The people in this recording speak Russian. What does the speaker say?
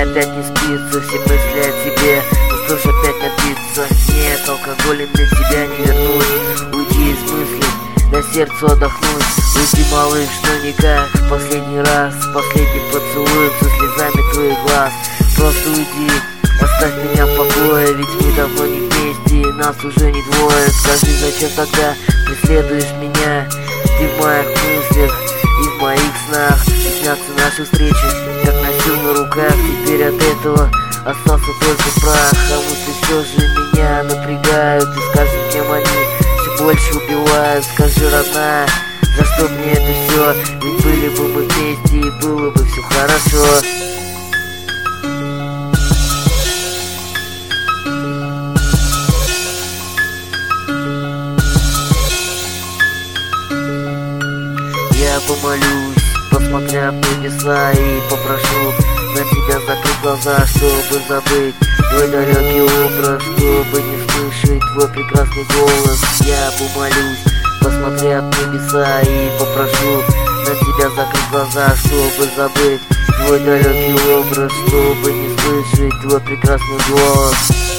опять не спится, все мысли о тебе. Ну что ж опять напиться? Нет, алкоголем для тебя не вернуть. Уйди из мыслей, дай сердцу отдохнуть. Уйди, малыш, но никак. Последний раз, последний поцелуй со слезами твоих глаз. Просто уйди, оставь меня в покое, ведь мы давно не вместе, и нас уже не двое. Скажи, зачем тогда преследуешь меня? Ты в моих мыслях и в моих снах. И снятся наши встречи, как носил на руках. Теперь от этого остался только прах. А мысли все же меня напрягают, и с каждым днем они все больше убивают. Скажи, родная, за что мне это все? Ведь были бы мы вместе, и было бы все хорошо. Я помолюсь, посмотря в небеса, и попрошу на тебя закрыть глаза, чтобы забыть твой далекий образ, чтобы не слышать твой прекрасный голос. Я помолюсь, посмотря в небеса, и попрошу на тебя закрыть глаза, чтобы забыть твой далекий образ, чтобы не слышать твой прекрасный голос.